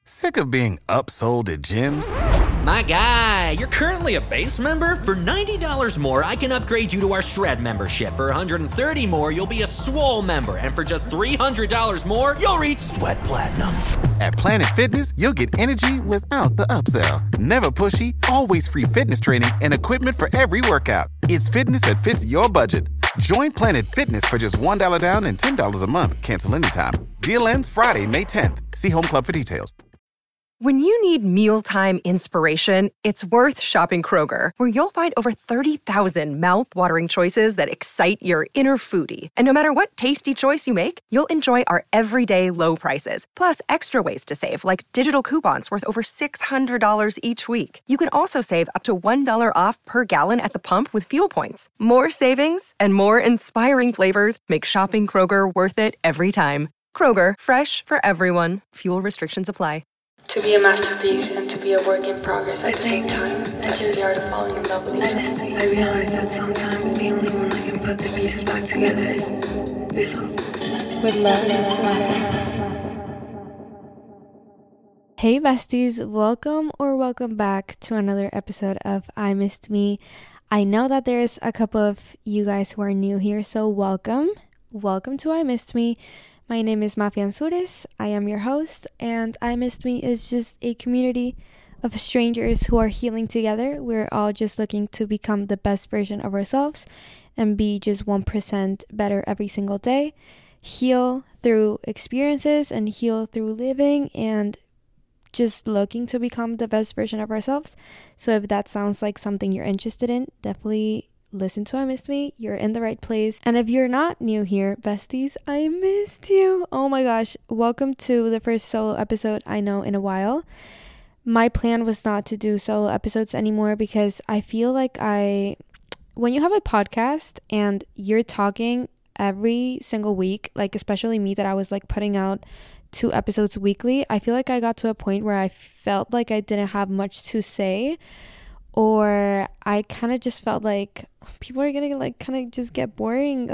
Sick of being upsold at gyms? My guy, you're currently a base member? For $90 more, I can upgrade you to our Shred membership. For $130 more, you'll be a Swole member. And for just $300 more, you'll reach Sweat Platinum. At Planet Fitness, you'll get energy without the upsell. Never pushy, always free fitness training and equipment for every workout. It's fitness that fits your budget. Join Planet Fitness for just $1 down and $10 a month. Cancel anytime. Deal ends Friday, May 10th. See Home Club for details. When you need mealtime inspiration, it's worth shopping Kroger, where you'll find over 30,000 mouth-watering choices that excite your inner foodie. And no matter what tasty choice you make, you'll enjoy our everyday low prices, plus extra ways to save, like digital coupons worth over $600 each week. You can also save up to $1 off per gallon at the pump with fuel points. More savings and more inspiring flavors make shopping Kroger worth it every time. Kroger, fresh for everyone. Fuel restrictions apply. To be a masterpiece and to be a work in progress at the same time. That's the art of falling in love with yourself. I realize that sometimes the only one that can put the pieces back together is yourself. With love, Rafa. Hey besties, welcome back to another episode of I Missed Me. I know that there's a couple of you guys who are new here, so welcome to I Missed Me. My name is Mafia Ansures. I am your host, and I Missed Me is just a community of strangers who are healing together. We're all just looking to become the best version of ourselves and be just 1% better every single day. Heal through experiences and heal through living and just looking to become the best version of ourselves. So if that sounds like something you're interested in, definitely listen to I Missed Me. You're in the right place. And if you're not new here, besties, I missed you. Oh my gosh. Welcome to the first solo episode I know in a while. My plan was not to do solo episodes anymore because I feel like when you have a podcast and you're talking every single week, like especially me that I was like putting out 2 episodes weekly, I feel like I got to a point where I felt like I didn't have much to say, or I kind of just felt like people are gonna like kind of just get bored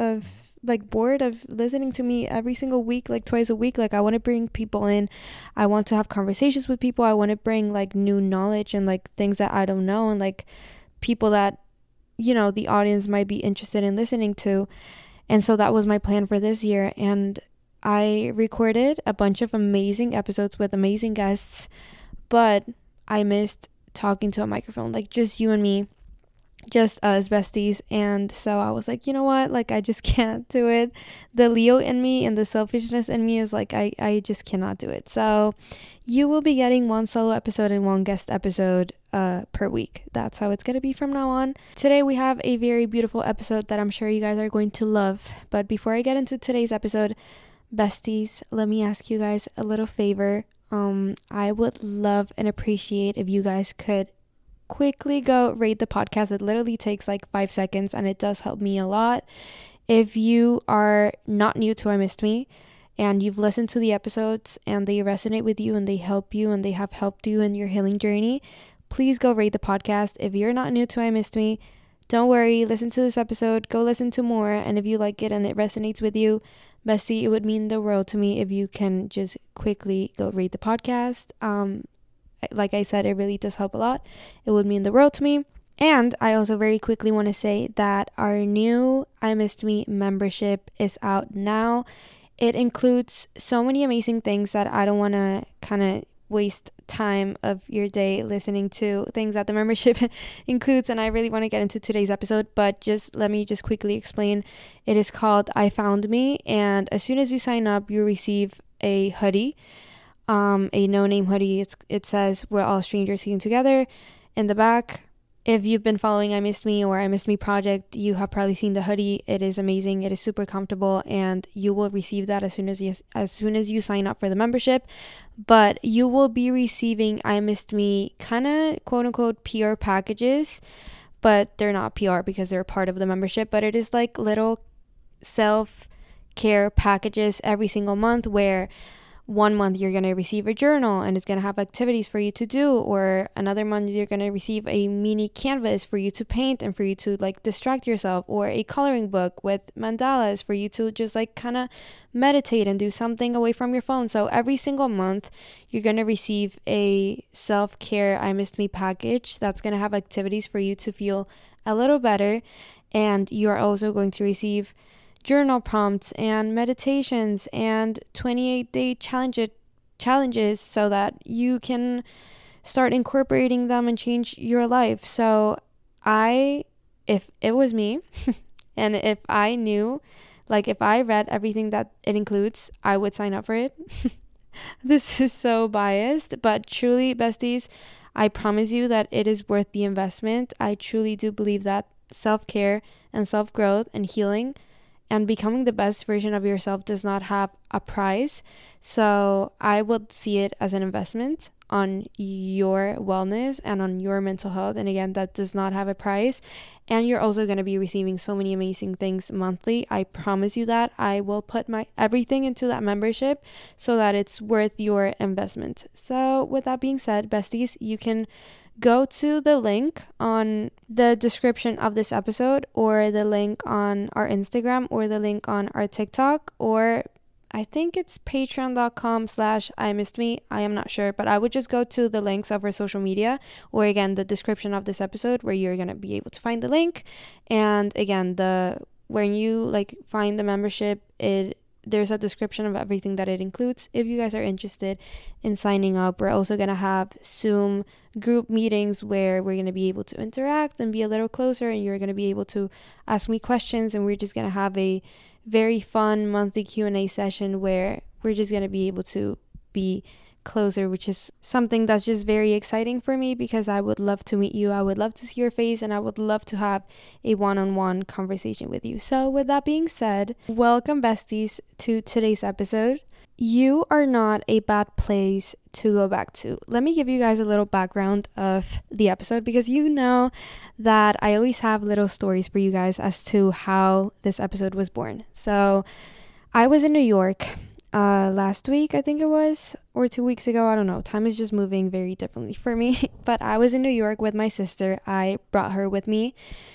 of listening to me every single week, like twice a week. Like I want to bring people in, I want to have conversations with people, I want to bring like new knowledge and like things that I don't know and like people that, you know, the audience might be interested in listening to. And so that was my plan for this year, and I recorded a bunch of amazing episodes with amazing guests, but I missed talking to a microphone, like just you and me, just us besties. And so I was like, you know what, like I just can't do it. The Leo in me and the selfishness in me is like I just cannot do it. So you will be getting 1 solo episode and 1 guest episode per week. That's how it's gonna be from now on. Today we have a very beautiful episode that I'm sure you guys are going to love. But before I get into today's episode, besties, let me ask you guys a little favor. I would love and appreciate if you guys could quickly go rate the podcast. It literally takes like 5 seconds and it does help me a lot. If you are not new to I Missed Me and you've listened to the episodes and they resonate with you and they help you and they have helped you in your healing journey, please go rate the podcast. If you're not new to I Missed Me, don't worry, listen to this episode, go listen to more, and if you like it and it resonates with you, bestie, it would mean the world to me if you can just quickly go read the podcast. Like I said, it really does help a lot. It would mean the world to me. And I also very quickly want to say that our new I Missed Me membership is out now. It includes so many amazing things that I don't want to kind of waste time of your day listening to things that the membership includes, and I really want to get into today's episode, but just let me just quickly explain. It is called I Found Me, and as soon as you sign up, you receive a hoodie, a no-name hoodie. It says we're all strangers healing together in the back. If you've been following I Missed Me or I Missed Me Project, you have probably seen the hoodie. It is amazing. It is super comfortable, and you will receive that as soon as you sign up for the membership. But you will be receiving I Missed Me kind of quote unquote PR packages, but they're not PR because they're part of the membership. But it is like little self-care packages every single month where one month you're going to receive a journal and it's going to have activities for you to do, or another month you're going to receive a mini canvas for you to paint and for you to like distract yourself, or a coloring book with mandalas for you to just like kind of meditate and do something away from your phone. So every single month you're going to receive a self-care I Missed Me package that's going to have activities for you to feel a little better, and you're also going to receive journal prompts and meditations and 28-day challenges so that you can start incorporating them and change your life. So if it was me and if I knew, like if I read everything that it includes, I would sign up for it. This is so biased, but truly, besties, I promise you that it is worth the investment. I truly do believe that self-care and self-growth and healing and becoming the best version of yourself does not have a price. So I would see it as an investment on your wellness and on your mental health. And again, that does not have a price. And you're also going to be receiving so many amazing things monthly. I promise you that. I will put my everything into that membership so that it's worth your investment. So with that being said, besties, you can go to the link on the description of this episode, or the link on our Instagram, or the link on our TikTok, or I think it's patreon.com/ImissedMe. I am not sure, but I would just go to the links of our social media, or again, the description of this episode, where you're going to be able to find the link. And again, when you like find the membership, there's a description of everything that it includes. If you guys are interested in signing up, we're also going to have Zoom group meetings where we're going to be able to interact and be a little closer, and you're going to be able to ask me questions, and we're just going to have a very fun monthly Q&A session where we're just going to be able to be closer, which is something that's just very exciting for me, because I would love to meet you. I would love to see your face, and I would love to have a one-on-one conversation with you. So with that being said, welcome, besties, to today's episode. You are not a bad place to go back to. Let me give you guys a little background of the episode, because you know that I always have little stories for you guys as to how this episode was born. So I was in New York last week, I think it was, or 2 weeks ago. I don't know. Time is just moving very differently for me. But I was in New York with my sister. I brought her with me.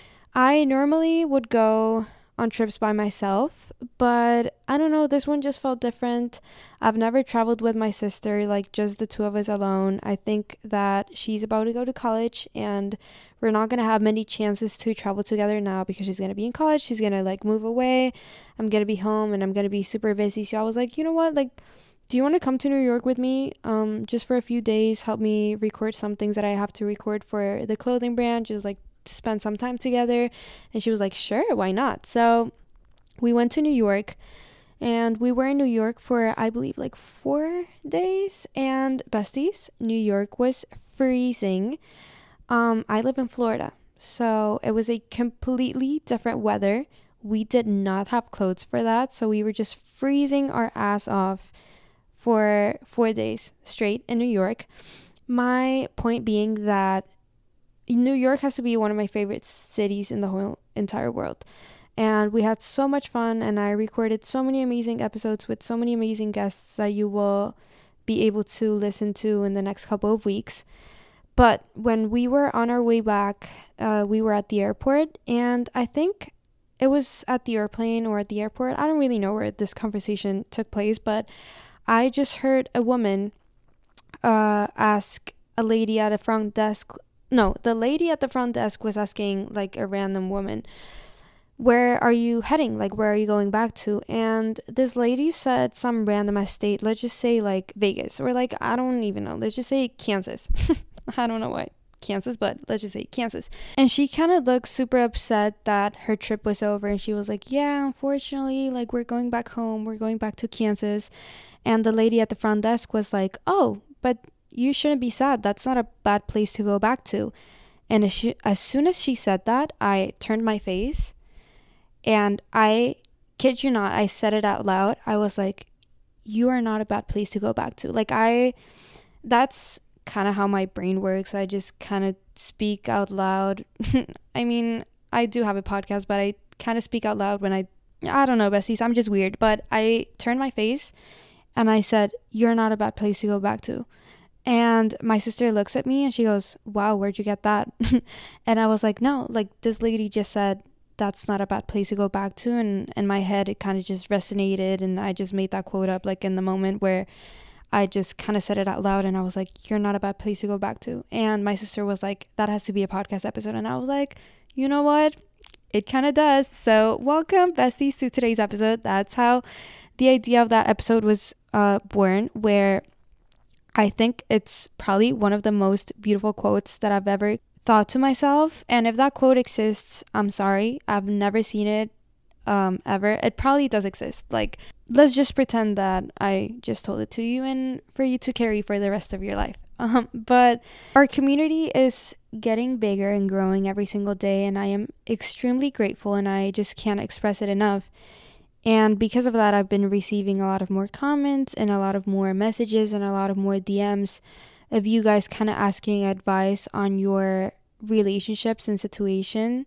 I normally would go on trips by myself, but I don't know, this one just felt different. I've never traveled with my sister, like just the two of us alone. I think that she's about to go to college, and we're not going to have many chances to travel together now because she's going to be in college. She's going to like move away. I'm going to be home, and I'm going to be super busy. So I was like, you know what, like, do you want to come to New York with me just for a few days, help me record some things that I have to record for the clothing brand, just like to spend some time together? And she was like, sure, why not? So we went to New York, and we were in New York for, I believe, like 4 days. And besties, New York was freezing. I live in Florida, so it was a completely different weather. We did not have clothes for that, so we were just freezing our ass off for 4 days straight in New York. My point being that New York has to be one of my favorite cities in the whole entire world. And we had so much fun, and I recorded so many amazing episodes with so many amazing guests that you will be able to listen to in the next couple of weeks. But when we were on our way back, we were at the airport, and I think it was at the airplane or at the airport. I don't really know where this conversation took place, but I just heard a woman ask a lady at the front desk. No, the lady at the front desk was asking like a random woman, where are you heading? Like, where are you going back to? And this lady said some random ass state. Let's just say like Vegas, or like, I don't even know. Let's just say Kansas. I don't know why Kansas, but let's just say Kansas. And she kind of looked super upset that her trip was over, and she was like, yeah, unfortunately, like, we're going back home. We're going back to Kansas. And the lady at the front desk was like, oh, but you shouldn't be sad. That's not a bad place to go back to. And as soon as she said that, I turned my face, and I kid you not, I said it out loud. I was like, you are not a bad place to go back to. Like, that's kind of how my brain works. I just kind of speak out loud. I mean, I do have a podcast, but I kind of speak out loud when I don't know, besties, I'm just weird. But I turned my face, And I said, "You're not a bad place to go back to." And my sister looks at me and she goes, "Wow, where'd you get that?" And I was like, "No, like this lady just said that's not a bad place to go back to." And in my head, it kind of just resonated. And I just made that quote up like in the moment where I just kind of said it out loud. And I was like, "You're not a bad place to go back to." And my sister was like, "That has to be a podcast episode." And I was like, you know what? It kind of does. So welcome, besties, to today's episode. That's how the idea of that episode was born, where I think it's probably one of the most beautiful quotes that I've ever thought to myself. And if that quote exists, I'm sorry, I've never seen it ever. It probably does exist. Like, let's just pretend that I just told it to you and for you to carry for the rest of your life. But our community is getting bigger and growing every single day, and I am extremely grateful, and I just can't express it enough. And because of that, I've been receiving a lot of more comments and a lot of more messages and a lot of more DMs of you guys kind of asking advice on your relationships and situation.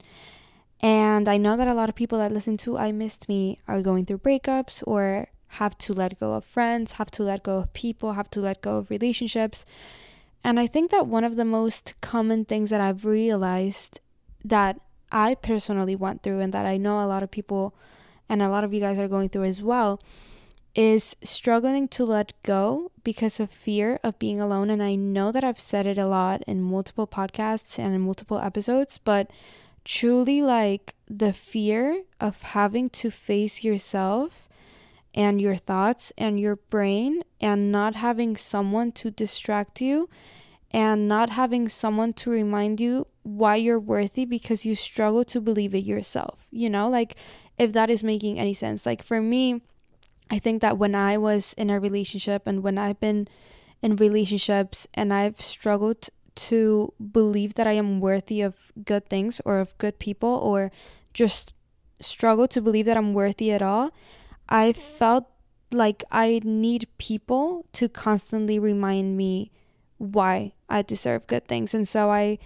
And I know that a lot of people that listen to I Missed Me are going through breakups or have to let go of friends, have to let go of people, have to let go of relationships. And I think that one of the most common things that I've realized that I personally went through, and that I know a lot of people and a lot of you guys are going through as well, is struggling to let go because of fear of being alone. And I know that I've said it a lot in multiple podcasts and in multiple episodes, but truly, like, the fear of having to face yourself and your thoughts and your brain, and not having someone to distract you, and not having someone to remind you why you're worthy, because you struggle to believe it yourself, you know, like, if that is making any sense. Like, for me, I think that when I was in a relationship, and when I've been in relationships and I've struggled to believe that I am worthy of good things or of good people, or just struggle to believe that I'm worthy at all, I felt like I need people to constantly remind me why I deserve good things. And so I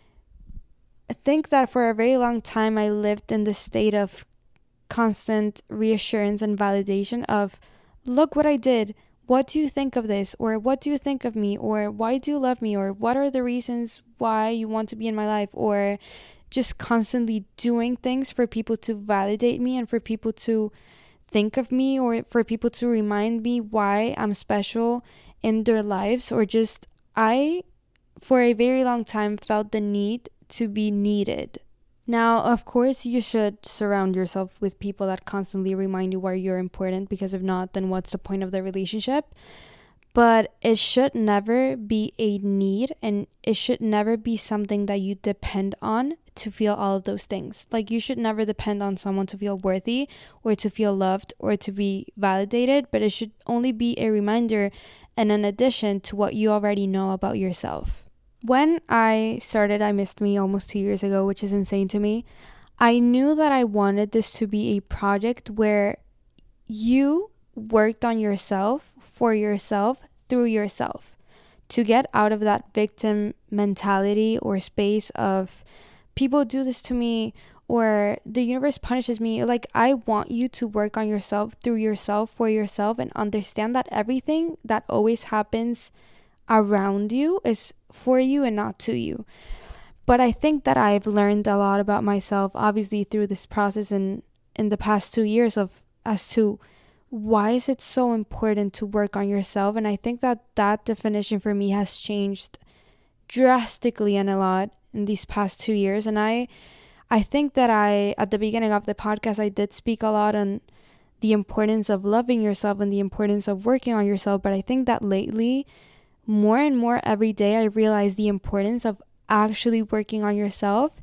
think that for a very long time I lived in the state of constant reassurance and validation of, look what I did, what do you think of this, or what do you think of me, or why do you love me, or what are the reasons why you want to be in my life, or just constantly doing things for people to validate me and for people to think of me, or for people to remind me why I'm special in their lives. Or just, I for a very long time felt the need to be needed. Now, of course, you should surround yourself with people that constantly remind you why you're important, because if not, then what's the point of the relationship? But it should never be a need, and it should never be something that you depend on to feel all of those things. Like, you should never depend on someone to feel worthy or to feel loved or to be validated, but it should only be a reminder and an addition to what you already know about yourself. When I started I Missed Me almost 2 years ago, which is insane to me, I knew that I wanted this to be a project where you worked on yourself, for yourself, through yourself, to get out of that victim mentality or space of people do this to me, or the universe punishes me. Like, I want you to work on yourself, through yourself, for yourself, and understand that everything that always happens around you is for you and not to you. But I think that I've learned a lot about myself, obviously, through this process and in the past 2 years, of as to why is it so important to work on yourself. And I think that that definition for me has changed drastically and a lot in these past 2 years. And I think that at the beginning of the podcast, I did speak a lot on the importance of loving yourself and the importance of working on yourself. But I think that lately, more and more every day, I realize the importance of actually working on yourself,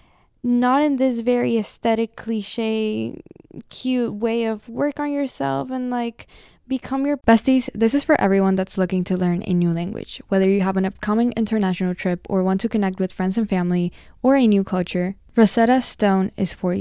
not in this very aesthetic, cliche, cute way of work on yourself and like become your besties. This is for everyone that's looking to learn a new language, whether you have an upcoming international trip or want to connect with friends and family or a new culture. Rosetta Stone is for you.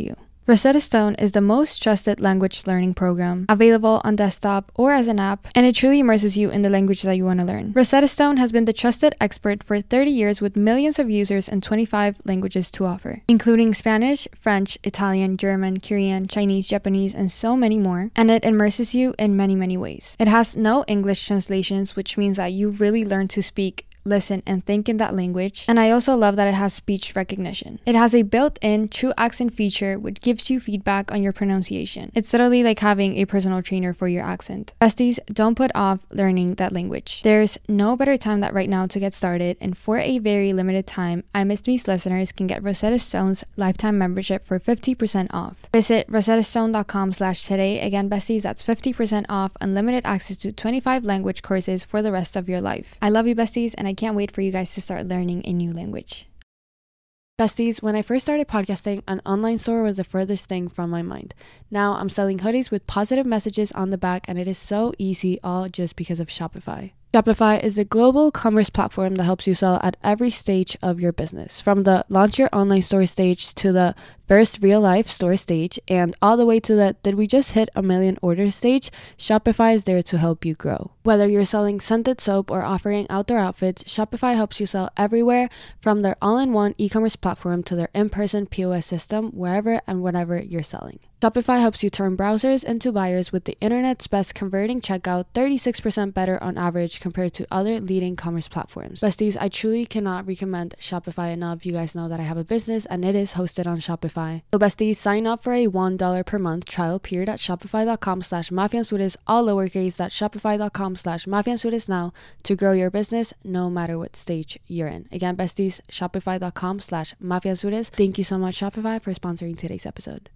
Rosetta Stone is the most trusted language learning program, available on desktop or as an app, and it truly immerses you in the language that you want to learn. Rosetta Stone has been the trusted expert for 30 years with millions of users and 25 languages to offer, including Spanish, French, Italian, German, Korean, Chinese, Japanese, and so many more, and it immerses you in many, many ways. It has no English translations, which means that you really learn to speak, listen, and think in that language. And I also love that it has speech recognition. It has a built-in true accent feature which gives you feedback on your pronunciation. It's literally like having a personal trainer for your accent. Besties, don't put off learning that language. There's no better time than right now to get started, and for a very limited time, I Missed Me's listeners can get Rosetta Stone's lifetime membership for 50% off. Visit rosettastone.com/today. Again, besties, that's 50% off, unlimited access to 25 language courses for the rest of your life. I love you, besties, and I can't wait for you guys to start learning a new language. Besties, when I first started podcasting, an online store was the furthest thing from my mind. Now I'm selling hoodies with positive messages on the back, and it is so easy, all just because of Shopify. Shopify is a global commerce platform that helps you sell at every stage of your business, from the launch your online store stage to the first real life store stage, and all the way to the did we just hit 1 million orders stage. Shopify is there to help you grow. Whether you're selling scented soap or offering outdoor outfits, Shopify helps you sell everywhere, from their all-in-one e-commerce platform to their in-person POS system, wherever and whenever you're selling. Shopify helps you turn browsers into buyers with the internet's best converting checkout, 36% better on average compared to other leading commerce platforms. Besties, I truly cannot recommend Shopify enough. You guys know that I have a business and it is hosted on Shopify. So besties, sign up for a $1 per month trial period at shopify.com/mafiansudes, all lowercase, at shopify.com/mafiansudes now to grow your business no matter what stage you're in. Again, besties, shopify.com/mafiansudes. Thank you so much, Shopify, for sponsoring today's episode.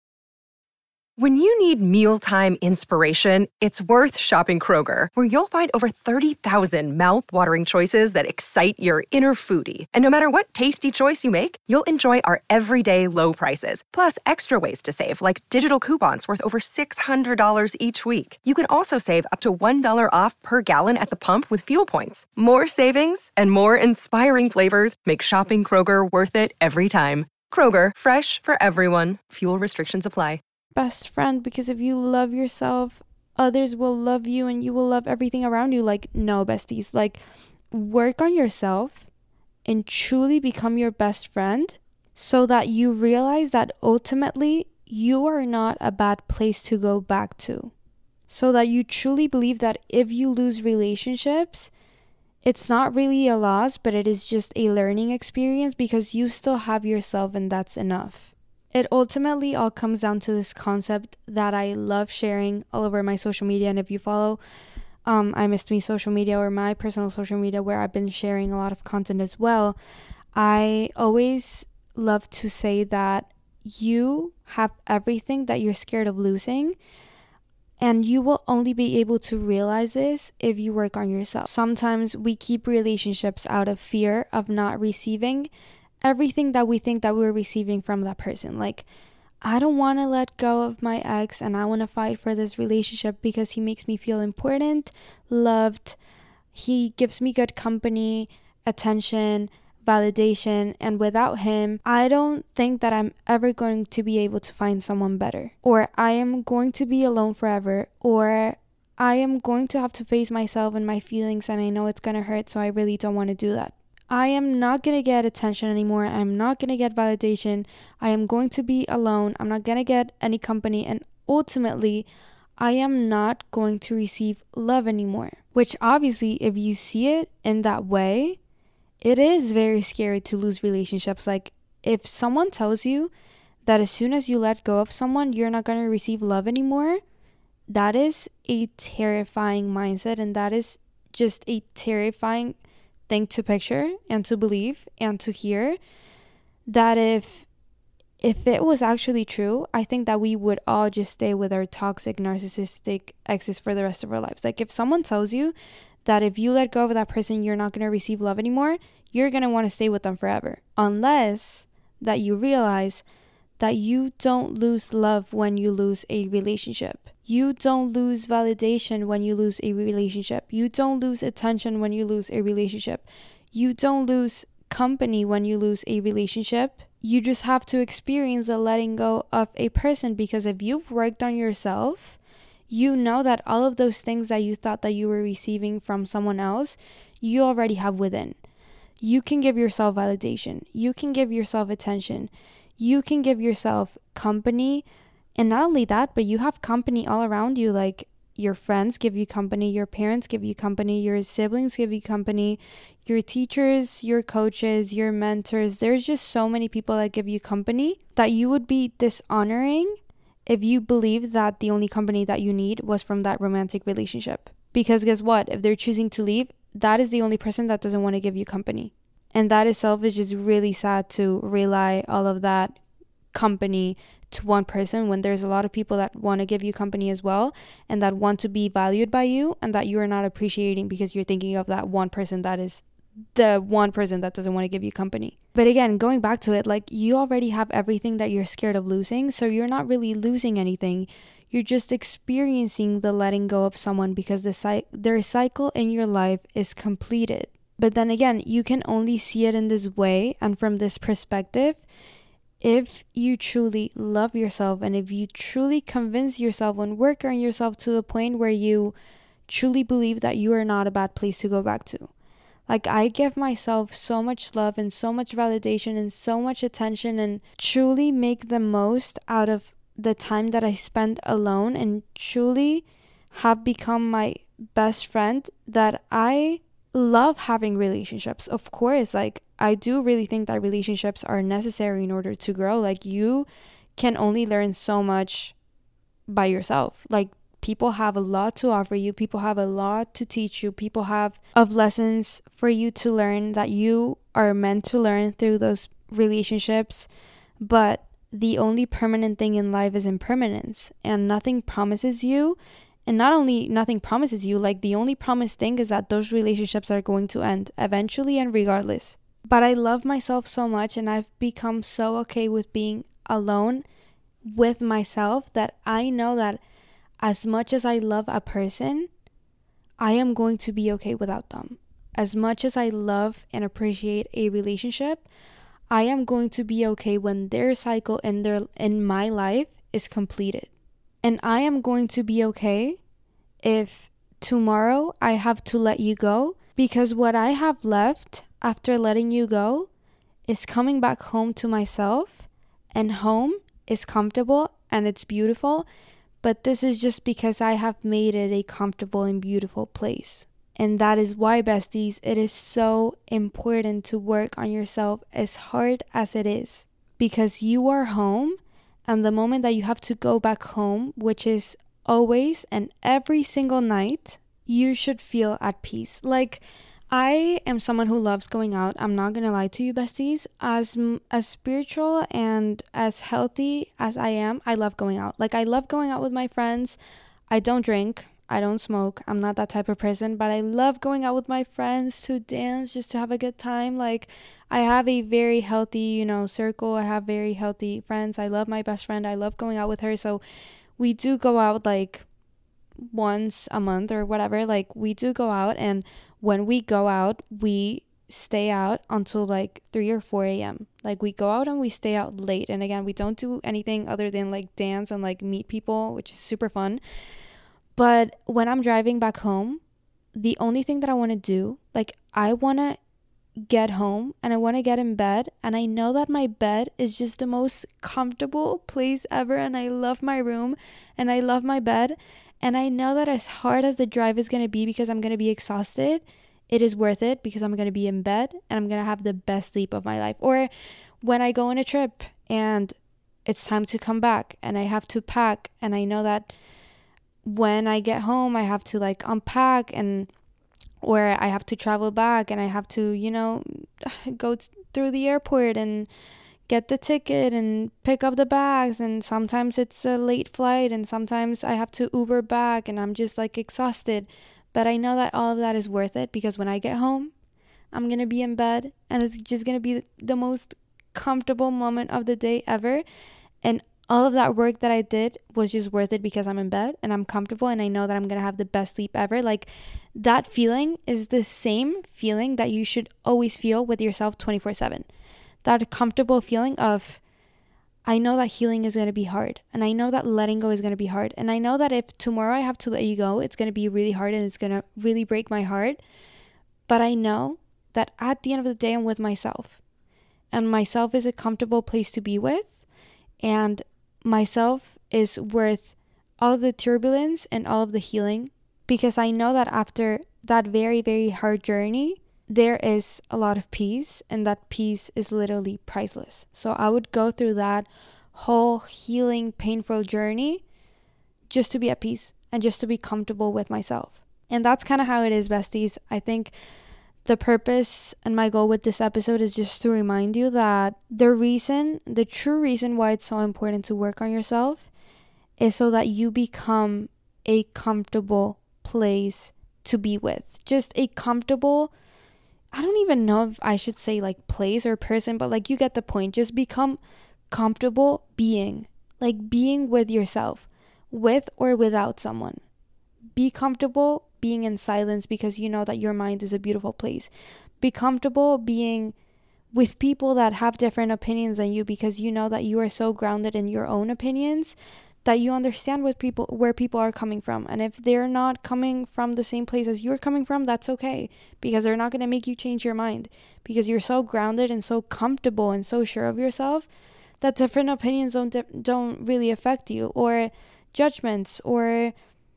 When you need mealtime inspiration, it's worth shopping Kroger, where you'll find over 30,000 mouth-watering choices that excite your inner foodie. And no matter what tasty choice you make, you'll enjoy our everyday low prices, plus extra ways to save, like digital coupons worth over $600 each week. You can also save up to $1 off per gallon at the pump with fuel points. More savings and more inspiring flavors make shopping Kroger worth it every time. Kroger, fresh for everyone. Fuel restrictions apply. Best friend, because if you love yourself, others will love you and you will love everything around you. Like, no, besties, like, work on yourself and truly become your best friend so that you realize that ultimately you are not a bad place to go back to. So that you truly believe that if you lose relationships, it's not really a loss, but it is just a learning experience because you still have yourself and that's enough. It ultimately all comes down to this concept that I love sharing all over my social media. And if you follow I Missed Me social media or my personal social media where I've been sharing a lot of content as well, I always love to say that you have everything that you're scared of losing. And you will only be able to realize this if you work on yourself. Sometimes we keep relationships out of fear of not receiving everything that we think that we're receiving from that person. Like, I don't want to let go of my ex and I want to fight for this relationship because he makes me feel important, loved, he gives me good company, attention, validation, and without him, I don't think that I'm ever going to be able to find someone better, or I am going to be alone forever, or I am going to have to face myself and my feelings and I know it's going to hurt, so I really don't want to do that. I am not going to get attention anymore. I'm not going to get validation. I am going to be alone. I'm not going to get any company. And ultimately, I am not going to receive love anymore. Which obviously, if you see it in that way, it is very scary to lose relationships. Like, if someone tells you that as soon as you let go of someone, you're not going to receive love anymore, that is a terrifying mindset. And that is just a terrifying thing to picture and to believe and to hear. That if it was actually true, I think that we would all just stay with our toxic, narcissistic exes for the rest of our lives. Like, if someone tells you that if you let go of that person, you're not going to receive love anymore, you're going to want to stay with them forever. Unless that you realize that you don't lose love when you lose a relationship. You don't lose validation when you lose a relationship. You don't lose attention when you lose a relationship. You don't lose company when you lose a relationship. You just have to experience the letting go of a person, because if you've worked on yourself, you know that all of those things that you thought that you were receiving from someone else, you already have within. You can give yourself validation. You can give yourself attention. You can give yourself company. And not only that, but you have company all around you. Like, your friends give you company, your parents give you company, your siblings give you company, your teachers, your coaches, your mentors. There's just so many people that give you company that you would be dishonoring if you believe that the only company that you need was from that romantic relationship. Because guess what? If they're choosing to leave, that is the only person that doesn't want to give you company. And that itself is just really sad, to rely all of that company to one person when there's a lot of people that want to give you company as well, and that want to be valued by you, and that you are not appreciating because you're thinking of that one person that is the one person that doesn't want to give you company. But again, going back to it, like, you already have everything that you're scared of losing, so you're not really losing anything. You're just experiencing the letting go of someone because their cycle in your life is completed. But then again, you can only see it in this way and from this perspective if you truly love yourself, and if you truly convince yourself and work on yourself to the point where you truly believe that you are not a bad place to go back to. Like, I give myself so much love and so much validation and so much attention, and truly make the most out of the time that I spend alone, and truly have become my best friend, that I love having relationships. Of course, like, I do really think that relationships are necessary in order to grow. Like, you can only learn so much by yourself. Like, people have a lot to offer you. People have a lot to teach you. People have of lessons for you to learn that you are meant to learn through those relationships. But the only permanent thing in life is impermanence, and nothing promises you. And not only nothing promises you, like, the only promised thing is that those relationships are going to end eventually and regardless. But I love myself so much, and I've become so okay with being alone with myself, that I know that as much as I love a person, I am going to be okay without them. As much as I love and appreciate a relationship, I am going to be okay when their cycle in my life is completed. And I am going to be okay if tomorrow I have to let you go, because what I have left after letting you go is coming back home to myself, and home is comfortable and it's beautiful, but this is just because I have made it a comfortable and beautiful place. And that is why, besties, it is so important to work on yourself, as hard as it is, because you are home. And the moment that you have to go back home, which is always and every single night, you should feel at peace. Like, I am someone who loves going out. I'm not gonna lie to you, besties. As spiritual and as healthy as I am, I love going out. Like, I love going out with my friends. I don't drink. I don't smoke. I'm not that type of person, but I love going out with my friends to dance, just to have a good time. Like, I have a very healthy, circle. I have very healthy friends. I love my best friend. I love going out with her. So we do go out like once a month or whatever. Like, we do go out, and when we go out, we stay out until like 3 or 4 a.m. Like, we go out and we stay out late. And again, we don't do anything other than like dance and like meet people, which is super fun. But when I'm driving back home, the only thing that I want to do, like, I want to get home and I want to get in bed, and I know that my bed is just the most comfortable place ever, and I love my room and I love my bed, and I know that as hard as the drive is going to be, because I'm going to be exhausted, it is worth it, because I'm going to be in bed and I'm going to have the best sleep of my life. Or when I go on a trip and it's time to come back and I have to pack, and I know that when I get home I have to like unpack, and or I have to travel back and I have to, go through the airport and get the ticket and pick up the bags, and sometimes it's a late flight and sometimes I have to Uber back, and I'm just like exhausted. But I know that all of that is worth it, because when I get home, I'm gonna be in bed and it's just gonna be the most comfortable moment of the day ever. And all of that work that I did was just worth it because I'm in bed and I'm comfortable and I know that I'm going to have the best sleep ever. Like, that feeling is the same feeling that you should always feel with yourself 24/7. That comfortable feeling of, I know that healing is going to be hard, and I know that letting go is going to be hard, and I know that if tomorrow I have to let you go, it's going to be really hard and it's going to really break my heart. But I know that at the end of the day, I'm with myself, and myself is a comfortable place to be with, and myself is worth all of the turbulence and all of the healing, because I know that after that very, very hard journey, there is a lot of peace, and that peace is literally priceless. So I would go through that whole healing, painful journey just to be at peace and just to be comfortable with myself. And that's kind of how it is, besties. I think the purpose and my goal with this episode is just to remind you that the true reason why it's so important to work on yourself is so that you become a comfortable place to be with. Just a comfortable, I don't even know if I should say like place or person, but like, you get the point. Just become comfortable being with yourself, with or without someone. Be comfortable being in silence because you know that your mind is a beautiful place. Be comfortable being with people that have different opinions than you because you know that you are so grounded in your own opinions that you understand where people are coming from. And if they're not coming from the same place as you're coming from, that's okay, because they're not going to make you change your mind, because you're so grounded and so comfortable and so sure of yourself that different opinions don't really affect you, or judgments, or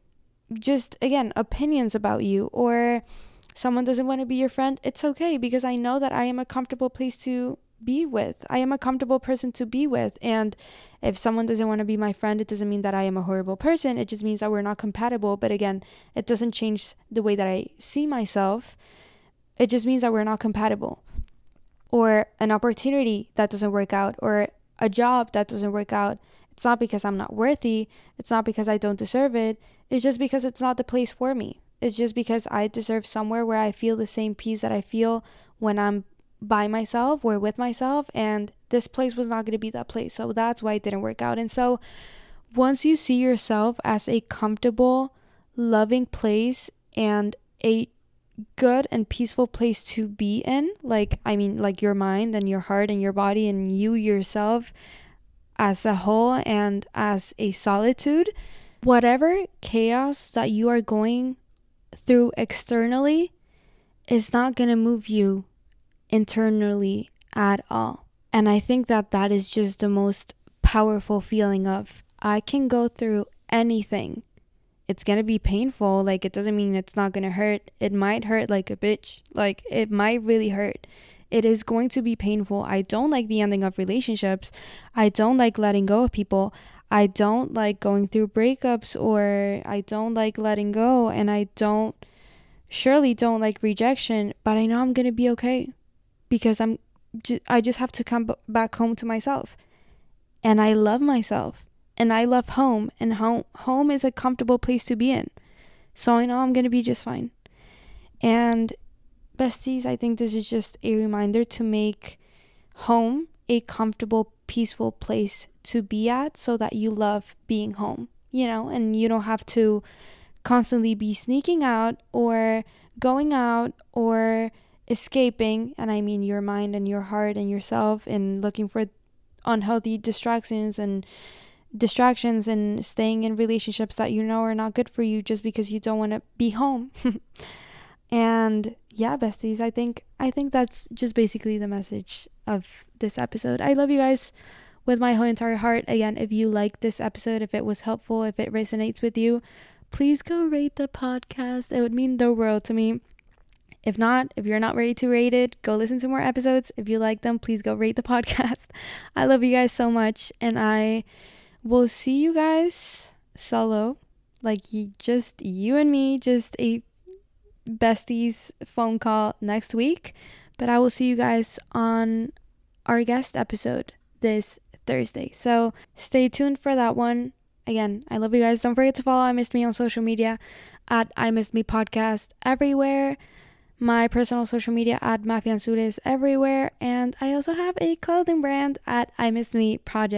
just, again, opinions about you, or someone doesn't want to be your friend. It's okay, because I know that I am a comfortable place to be with. I am a comfortable person to be with. And if someone doesn't want to be my friend, it doesn't mean that I am a horrible person. It just means that we're not compatible. But again, it doesn't change the way that I see myself. It just means that we're not compatible. Or an opportunity that doesn't work out, or a job that doesn't work out. It's not because I'm not worthy. It's not because I don't deserve it. It's just because it's not the place for me. It's just because I deserve somewhere where I feel the same peace that I feel when I'm by myself or with myself, and this place was not going to be that place. So that's why it didn't work out. And so once you see yourself as a comfortable, loving place and a good and peaceful place to be in, like your mind and your heart and your body and you yourself as a whole and as a solitude, whatever chaos that you are going through externally is not going to move you internally at all. And I think that is just the most powerful feeling of, I can go through anything. It's gonna be painful. Like, it doesn't mean it's not gonna hurt. It might hurt like a bitch. Like, it might really hurt. It is going to be painful. I don't like the ending of relationships. I don't like letting go of people. I don't like going through breakups, or I don't like letting go, and I surely don't like rejection, but I know I'm gonna be okay. Because I just have to come back home to myself. And I love myself. And I love home. And home is a comfortable place to be in. So I know I'm going to be just fine. And besties, I think this is just a reminder to make home a comfortable, peaceful place to be at, so that you love being home, and you don't have to constantly be sneaking out or going out or escaping, and I mean your mind and your heart and yourself, and looking for unhealthy distractions and staying in relationships that you know are not good for you just because you don't want to be home. And yeah, besties, I think that's just basically the message of this episode. I love you guys with my whole entire heart. Again, if you like this episode, if it was helpful, if it resonates with you, please go rate the podcast. It would mean the world to me. If not, if you're not ready to rate it, go listen to more episodes. If you like them, please go rate the podcast. I love you guys so much, and I will see you guys solo, like just you and me, just a besties phone call next week. But I will see you guys on our guest episode this Thursday. So stay tuned for that one. Again, I love you guys. Don't forget to follow I Missed Me on social media at I Missed Me Podcast everywhere. My personal social media at Mafiansures everywhere. And I also have a clothing brand at I Missed Me Project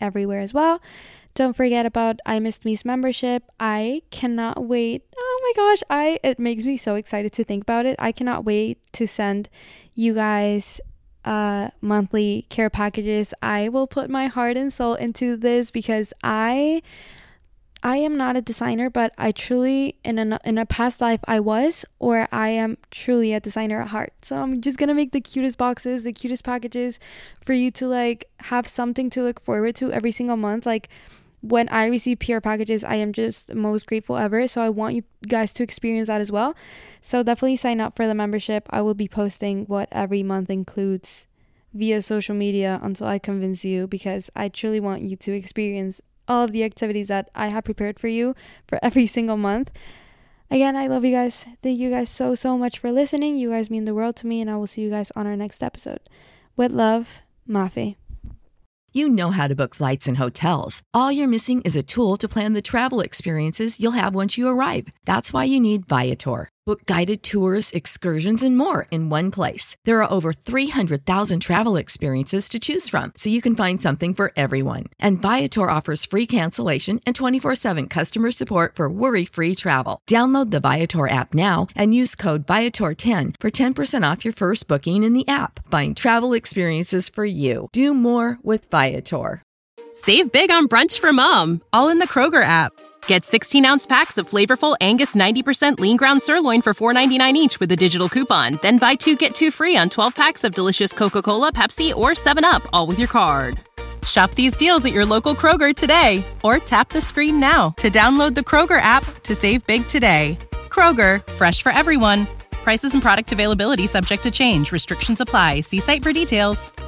everywhere as well. Don't forget about I Missed Me's membership. I cannot wait. Oh my gosh, it makes me so excited to think about it. I cannot wait to send you guys monthly care packages. I will put my heart and soul into this because I am not a designer, but I truly in a past life I was, or I am truly a designer at heart. So I'm just gonna make the cutest boxes, the cutest packages for you to like have something to look forward to every single month. Like when I receive PR packages, I am just most grateful ever. So I want you guys to experience that as well. So definitely sign up for the membership. I will be posting what every month includes via social media until I convince you, because I truly want you to experience all of the activities that I have prepared for you for every single month. Again, I love you guys. Thank you guys so much for listening. You guys mean the world to me, and I will see you guys on our next episode. With love, Mafe. You know how to book flights and hotels. All you're missing is a tool to plan the travel experiences you'll have once you arrive. That's why you need Viator. Book guided tours, excursions, and more in one place. There are over 300,000 travel experiences to choose from, so you can find something for everyone. And Viator offers free cancellation and 24/7 customer support for worry-free travel. Download the Viator app now and use code Viator10 for 10% off your first booking in the app. Find travel experiences for you. Do more with Viator. Save big on brunch for mom, all in the Kroger app. Get 16-ounce packs of flavorful Angus 90% lean ground sirloin for $4.99 each with a digital coupon. Then buy 2, get 2 free on 12 packs of delicious Coca-Cola, Pepsi, or 7-Up, all with your card. Shop these deals at your local Kroger today, or tap the screen now to download the Kroger app to save big today. Kroger, fresh for everyone. Prices and product availability subject to change. Restrictions apply. See site for details.